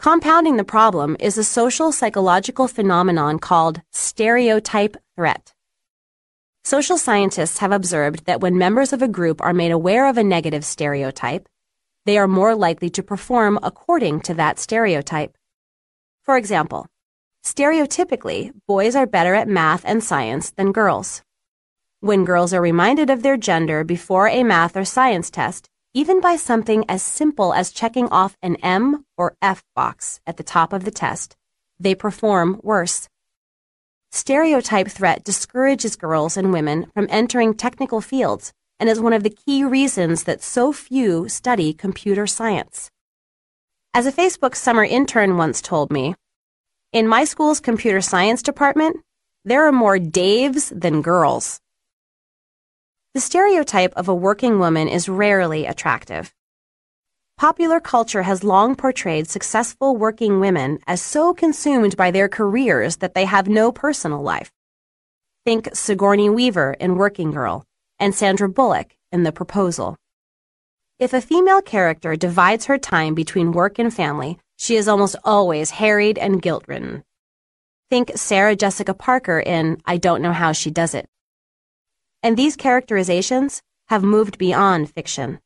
Compounding the problem is a social psychological phenomenon called stereotype threat. Social scientists have observed that when members of a group are made aware of a negative stereotype, they are more likely to perform according to that stereotype. For example, stereotypically, boys are better at math and science than girls. When girls are reminded of their gender before a math or science test, even by something as simple as checking off an M or F box at the top of the test, they perform worse. Stereotype threat discourages girls and women from entering technical fields and is one of the key reasons that so few study computer science. As a Facebook summer intern once told me, "In my school's computer science department, there are more Daves than girls." The stereotype of a working woman is rarely attractive. Popular culture has long portrayed successful working women as so consumed by their careers that they have no personal life. Think Sigourney Weaver in Working Girl and Sandra Bullock in The Proposal. If a female character divides her time between work and family, she is almost always harried and guilt-ridden. Think Sarah Jessica Parker in I Don't Know How She Does It. And these characterizations have moved beyond fiction.